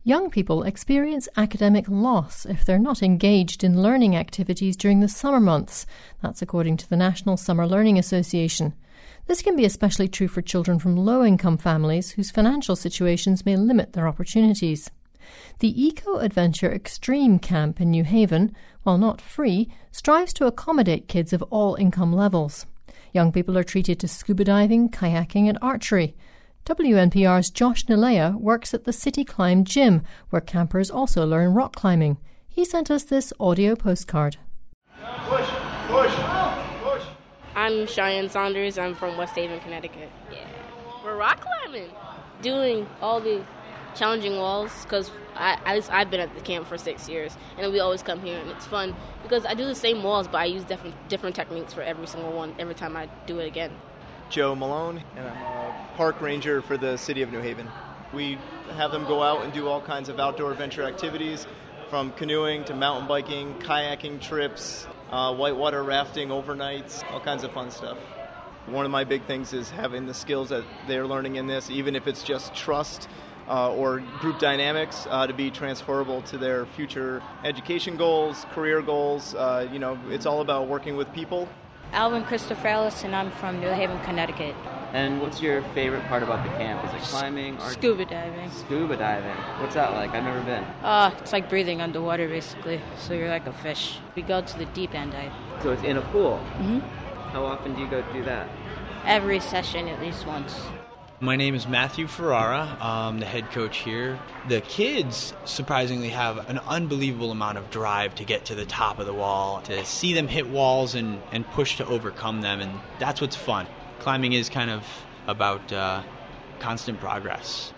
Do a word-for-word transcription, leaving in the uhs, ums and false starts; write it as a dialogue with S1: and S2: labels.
S1: Young people experience academic loss if they're not engaged in learning activities during the summer months. That's according to the National Summer Learning Association. This can be especially true for children from low-income families whose financial situations may limit their opportunities. The Eco Adventure Extreme Camp in New Haven, while not free, strives to accommodate kids of all income levels. Young people are treated to scuba diving, kayaking and archery. W N P R's Josh Nilaya works at the City Climb Gym, where campers also learn rock climbing. He sent us this audio postcard.
S2: Push, push, push.
S3: I'm Cheyenne Saunders. I'm from West Haven, Connecticut. Yeah. We're rock climbing, doing all the challenging walls, because I, I, I've been at the camp for six years, and we always come here, and it's fun, because I do the same walls, but I use different, different techniques for every single one, every time I do it again.
S4: Joe Malone, and I'm a park ranger for the City of New Haven. We have them go out and do all kinds of outdoor adventure activities, from canoeing to mountain biking, kayaking trips, uh, whitewater rafting overnights, all kinds of fun stuff. One of my big things is having the skills that they're learning in this, even if it's just trust uh, or group dynamics, uh, to be transferable to their future education goals, career goals. Uh, you know, it's all about working with people.
S5: Alvin Christopherlis, and I'm from New Haven, Connecticut.
S6: And what's your favorite part about the camp? Is it climbing? Or
S5: scuba diving.
S6: Scuba diving. What's that like? I've never been.
S5: Uh, it's like breathing underwater, basically. So you're like a fish. We go to the deep end dive.
S6: So it's in a pool?
S5: Mm-hmm.
S6: How often do you go do that?
S5: Every session, at least once.
S7: My name is Matthew Ferrara. I'm the head coach here. The kids surprisingly have an unbelievable amount of drive to get to the top of the wall, to see them hit walls and, and push to overcome them, and that's what's fun. Climbing is kind of about uh, constant progress.